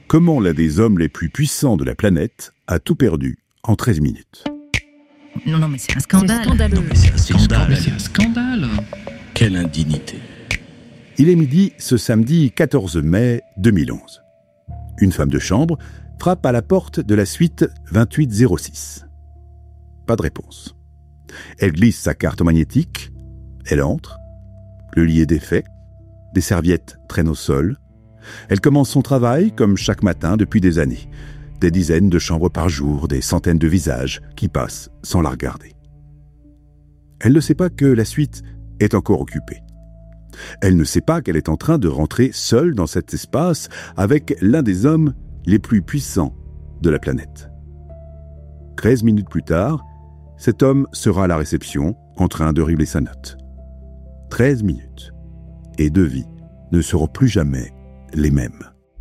Comment l'un des hommes les plus puissants de la planète a tout perdu en 13 minutes. Non, mais c'est un scandale. C'est scandaleux. Non, mais c'est un scandale. Quelle indignité. Il est midi ce samedi 14 mai 2011. Une femme de chambre frappe à la porte de la suite 2806. Pas de réponse. Elle glisse sa carte magnétique, elle entre, le lit est défait, des serviettes traînent au sol. Elle commence son travail comme chaque matin depuis des années. Des dizaines de chambres par jour, des centaines de visages qui passent sans la regarder. Elle ne sait pas que la suite est encore occupée. Elle ne sait pas qu'elle est en train de rentrer seule dans cet espace avec l'un des hommes les plus puissants de la planète. 13 minutes plus tard, cet homme sera à la réception en train de régler sa note. 13 minutes. Et 2 vies ne seront plus jamais les mêmes.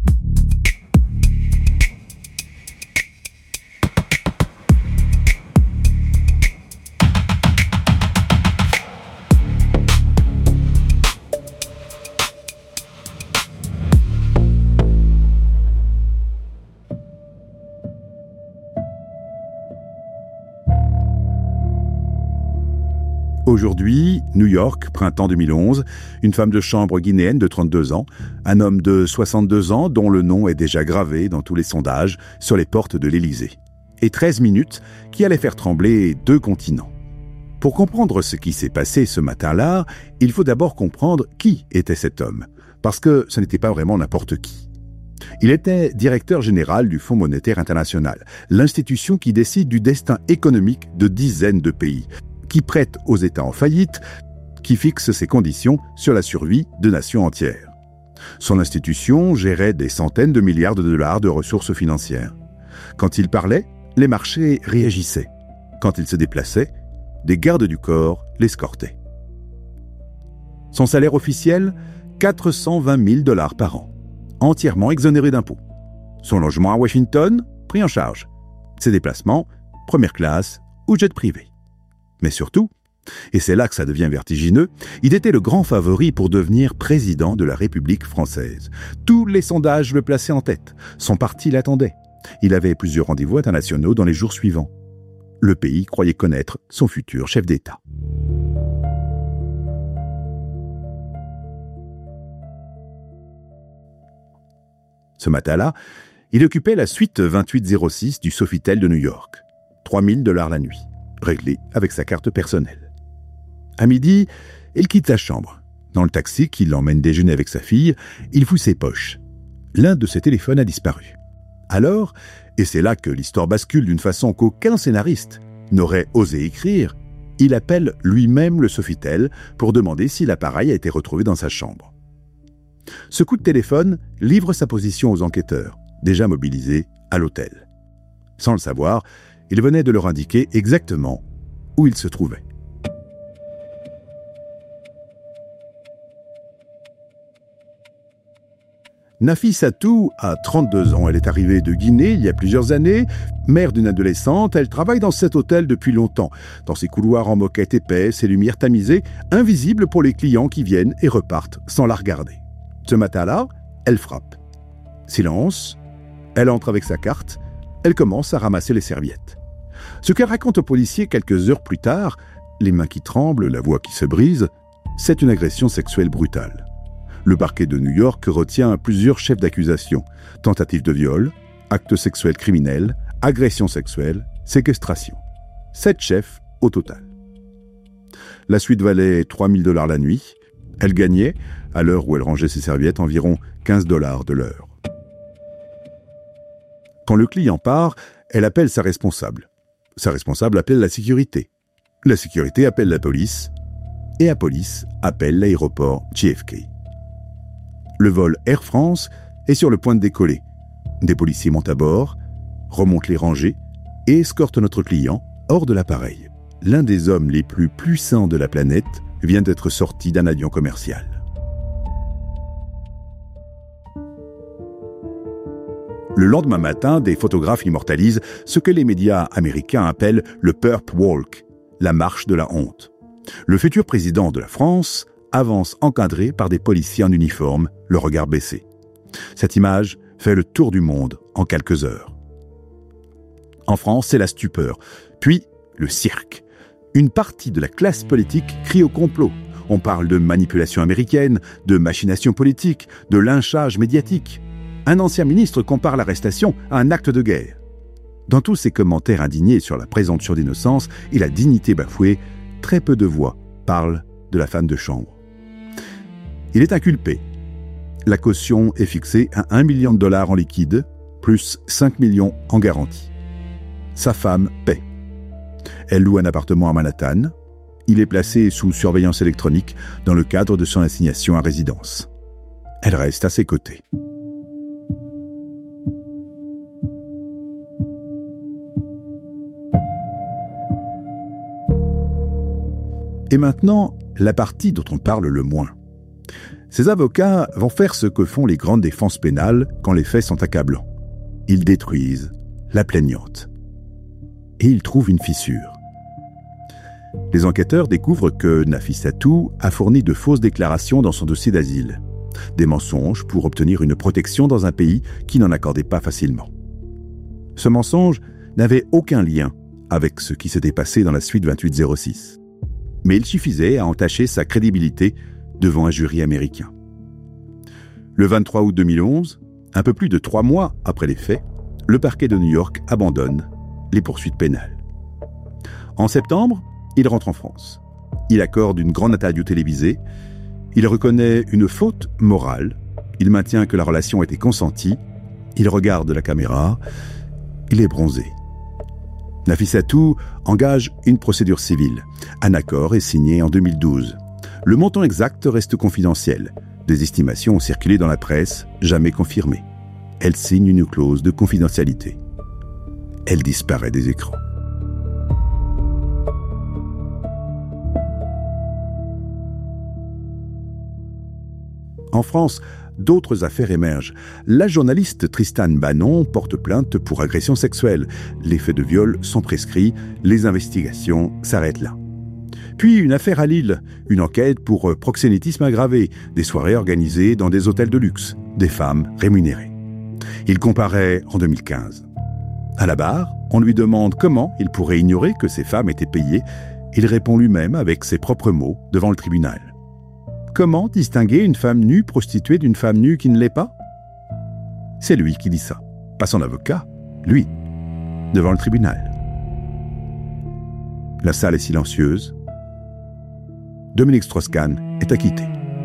Aujourd'hui, New York, printemps 2011, une femme de chambre guinéenne de 32 ans, un homme de 62 ans dont le nom est déjà gravé dans tous les sondages sur les portes de l'Élysée. Et 13 minutes qui allaient faire trembler 2 continents. Pour comprendre ce qui s'est passé ce matin-là, il faut d'abord comprendre qui était cet homme, parce que ce n'était pas vraiment n'importe qui. Il était directeur général du Fonds monétaire international, l'institution qui décide du destin économique de dizaines de pays, qui prête aux États en faillite, qui fixe ses conditions sur la survie de nations entières. Son institution gérait des centaines de milliards de dollars de ressources financières. Quand il parlait, les marchés réagissaient. Quand il se déplaçait, des gardes du corps l'escortaient. Son salaire officiel, 420 000 dollars par an, entièrement exonéré d'impôts. Son logement à Washington, pris en charge. Ses déplacements, première classe ou jet privé. Mais surtout, et c'est là que ça devient vertigineux, il était le grand favori pour devenir président de la République française. Tous les sondages le plaçaient en tête. Son parti l'attendait. Il avait plusieurs rendez-vous internationaux dans les jours suivants. Le pays croyait connaître son futur chef d'État. Ce matin-là, il occupait la suite 2806 du Sofitel de New York. 3 000 dollars la nuit. Réglé avec sa carte personnelle. À midi, il quitte la chambre. Dans le taxi qui l'emmène déjeuner avec sa fille, il fouille ses poches. L'un de ses téléphones a disparu. Alors, et c'est là que l'histoire bascule d'une façon qu'aucun scénariste n'aurait osé écrire, il appelle lui-même le Sofitel pour demander si l'appareil a été retrouvé dans sa chambre. Ce coup de téléphone livre sa position aux enquêteurs, déjà mobilisés à l'hôtel. Sans le savoir, il venait de leur indiquer exactement où il se trouvait. Nafissatou a 32 ans. Elle est arrivée de Guinée il y a plusieurs années. Mère d'une adolescente, elle travaille dans cet hôtel depuis longtemps. Dans ses couloirs en moquette épaisse et lumière tamisée, invisible pour les clients qui viennent et repartent sans la regarder. Ce matin-là, elle frappe. Silence. Elle entre avec sa carte. Elle commence à ramasser les serviettes. Ce qu'elle raconte aux policiers quelques heures plus tard, les mains qui tremblent, la voix qui se brise, c'est une agression sexuelle brutale. Le parquet de New York retient plusieurs chefs d'accusation. Tentative de viol, acte sexuel criminel, agression sexuelle, séquestration. 7 chefs au total. La suite valait 3 000 dollars la nuit. Elle gagnait, à l'heure où elle rangeait ses serviettes, environ 15 dollars de l'heure. Quand le client part, elle appelle sa responsable. Sa responsable appelle la sécurité. La sécurité appelle la police. Et la police appelle l'aéroport JFK. Le vol Air France est sur le point de décoller. Des policiers montent à bord, remontent les rangées et escortent notre client hors de l'appareil. L'un des hommes les plus puissants de la planète vient d'être sorti d'un avion commercial. Le lendemain matin, des photographes immortalisent ce que les médias américains appellent le Perp Walk, la marche de la honte. Le futur président de la France avance encadré par des policiers en uniforme, le regard baissé. Cette image fait le tour du monde en quelques heures. En France, c'est la stupeur, puis le cirque. Une partie de la classe politique crie au complot. On parle de manipulation américaine, de machination politique, de lynchage médiatique. Un ancien ministre compare l'arrestation à un acte de guerre. Dans tous ces commentaires indignés sur la présomption d'innocence et la dignité bafouée, très peu de voix parlent de la femme de chambre. Il est inculpé. La caution est fixée à $1 million en liquide, plus 5 millions en garantie. Sa femme paie. Elle loue un appartement à Manhattan. Il est placé sous surveillance électronique dans le cadre de son assignation à résidence. Elle reste à ses côtés. Et maintenant, la partie dont on parle le moins. Ces avocats vont faire ce que font les grandes défenses pénales quand les faits sont accablants. Ils détruisent la plaignante. Et ils trouvent une fissure. Les enquêteurs découvrent que Nafissatou a fourni de fausses déclarations dans son dossier d'asile. Des mensonges pour obtenir une protection dans un pays qui n'en accordait pas facilement. Ce mensonge n'avait aucun lien avec ce qui s'était passé dans la suite 2806. Mais il suffisait à entacher sa crédibilité devant un jury américain. Le 23 août 2011, un peu plus de 3 mois après les faits, le parquet de New York abandonne les poursuites pénales. En septembre, il rentre en France. Il accorde une grande interview télévisée. Il reconnaît une faute morale. Il maintient que la relation était consentie. Il regarde la caméra. Il est bronzé. Nafissatou engage une procédure civile. Un accord est signé en 2012. Le montant exact reste confidentiel. Des estimations ont circulé dans la presse, jamais confirmées. Elle signe une clause de confidentialité. Elle disparaît des écrans. En France, d'autres affaires émergent. La journaliste Tristane Banon porte plainte pour agression sexuelle. Les faits de viol sont prescrits, les investigations s'arrêtent là. Puis une affaire à Lille, une enquête pour proxénétisme aggravé, des soirées organisées dans des hôtels de luxe, des femmes rémunérées. Il comparaît en 2015. À la barre, on lui demande comment il pourrait ignorer que ces femmes étaient payées. Il répond lui-même avec ses propres mots devant le tribunal. Comment distinguer une femme nue prostituée d'une femme nue qui ne l'est pas ? C'est lui qui dit ça, pas son avocat, lui, devant le tribunal. La salle est silencieuse. Dominique Strauss-Kahn est acquitté.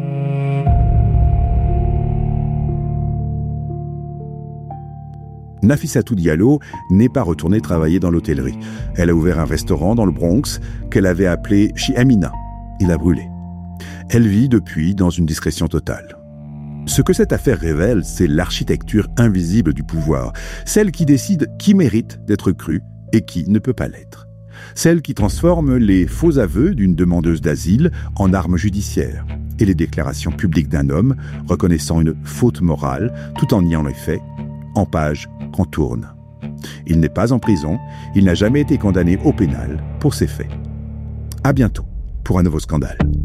Nafissatou Diallo n'est pas retournée travailler dans l'hôtellerie. Elle a ouvert un restaurant dans le Bronx qu'elle avait appelé Chez Amina. Il a brûlé. Elle vit depuis dans une discrétion totale. Ce que cette affaire révèle, c'est l'architecture invisible du pouvoir, celle qui décide qui mérite d'être cru et qui ne peut pas l'être. Celle qui transforme les faux aveux d'une demandeuse d'asile en armes judiciaires et les déclarations publiques d'un homme reconnaissant une faute morale tout en niant les faits, en pages qu'on tourne. Il n'est pas en prison, il n'a jamais été condamné au pénal pour ces faits. À bientôt pour un nouveau scandale.